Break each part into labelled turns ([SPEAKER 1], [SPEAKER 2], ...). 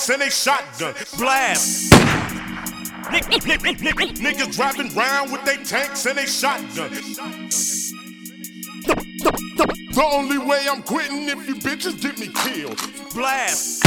[SPEAKER 1] tanks and they shotgun. Blast. Niggas driving round with they tanks and they shotgun. The only way I'm quitting if you bitches get me killed. Blast.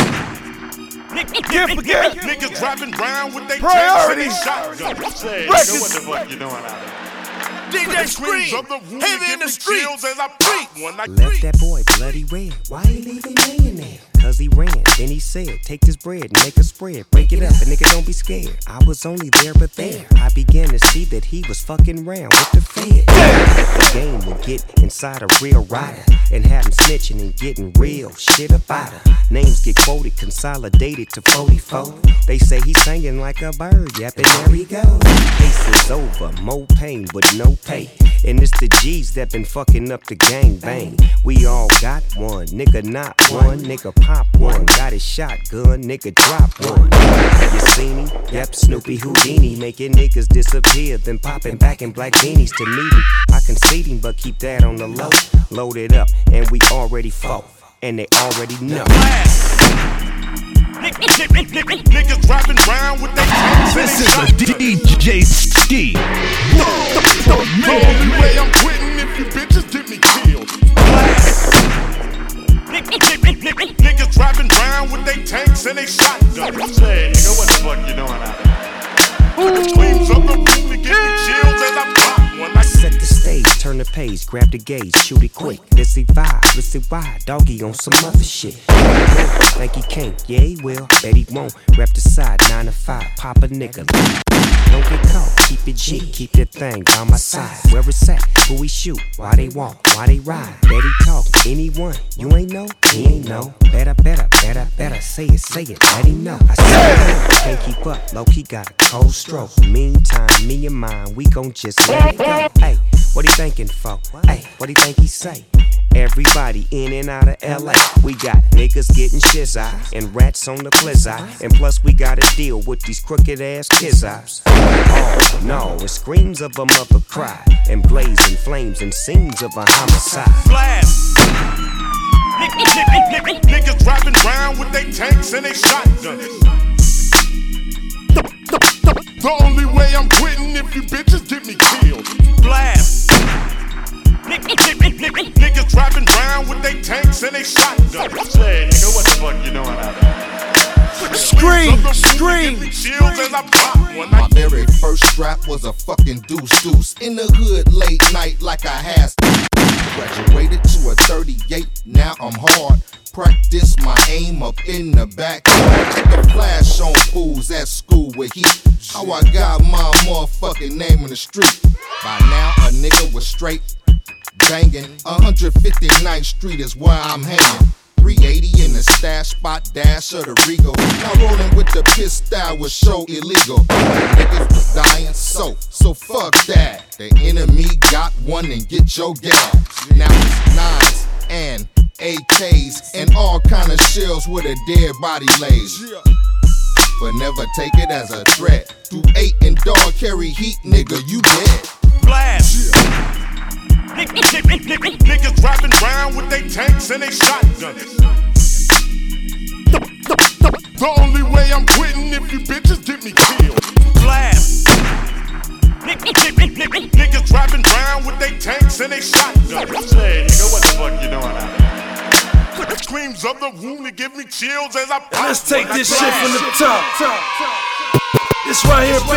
[SPEAKER 1] Niggas driving round with they tanks and they shotgun. Say, what the fuck you doing out there? DJ Scream, heavy in the streets as I beat one.
[SPEAKER 2] Left that boy bloody red. Why he leave a millionaire? Cause he ran, then he said, take this bread and make a spread. Break it up, and nigga don't be scared. I was only there but there. I began to see that he was fucking round with the fed. The game would get inside a real rider and have him snitching and getting real shit about her. Names get quoted, consolidated to 44. They say he's singing like a bird, yep, and there he goes. Case is over, more pain but no pay. And it's the G's that been fucking up the gang bang. We all got one, nigga not one, nigga pop one. Got his shotgun, nigga drop one. You seen him? Yep, Snoopy Houdini, making niggas disappear, then popping back in black beanies to meet him. I concede him, but keep that on the low. Load it up, and we already fought, and they already know.
[SPEAKER 1] Niggas driving round with they tanks and they shotgun.
[SPEAKER 3] This is a DJ Ski.
[SPEAKER 1] The only way I'm quitting if you bitches get me killed. Niggas driving round with they tanks and they shotgun. Say, nigga, what the fuck you doing out there? The screams of the room to give me chills as I pop one.
[SPEAKER 2] Set the stage, turn the page, grab the gauge, shoot it quick. Let's see vibe, let's see why. Doggy on some other shit. Think he can't, yeah he will, bet he won't. Rep the side, 9 to 5, pop a nigga. Don't get caught, keep it G, keep that thing by my side. Where it's at, who we shoot, why they walk, why they ride. Bet he talk, anyone, you ain't know, he ain't know. Better, say it, let him know. I say can't keep up, low-key got a cold stroke. Meantime, me and mine, we gon' just let it go. Hey, what he thinking for? Hey, what he think he say? Everybody in and out of LA. We got niggas getting shizzy and rats on the blizzard. And plus we gotta deal with these crooked ass kids-ops. Oh no, it screams of a mother cry and blazing flames and scenes of a homicide.
[SPEAKER 1] Blast! Niggas driving round with they tanks and they shotgun. The only way I'm quitting if you bitches get me killed. Blast! Niggas driving round with they tanks and they shotgun. Say, nigga, what the fuck you doing out there?
[SPEAKER 3] Scream!
[SPEAKER 1] Chills as I pop one.
[SPEAKER 4] My very first strap was a fucking deuce. In the hood late night like I had. Graduated to a 38, now I'm hard. Practice my aim up in the back. The flash on fools at school with heat. How I got my motherfucking name in the street. By now a nigga was straight banging. 159th Street is where I'm hanging. 380 in the stash spot, dash of the Regal. Now rolling with the piss style was so illegal. Niggas was dying, so fuck that. The enemy got one and get your gas. Now it's 9s and AKs and all kind of shells with a dead body lays. But never take it as a threat. Through 8 and dog carry heat, nigga, you dead.
[SPEAKER 1] Blast! Niggas driving round with they tanks and they shotgun. The only way I'm quitting if you bitches get me killed. Blast! Niggas driving round with they tanks and they shotgun. Say, nigga, what the fuck you doing out there? The screams of the room to give me chills as I pop.
[SPEAKER 3] Let's take this shit from the top. This right here.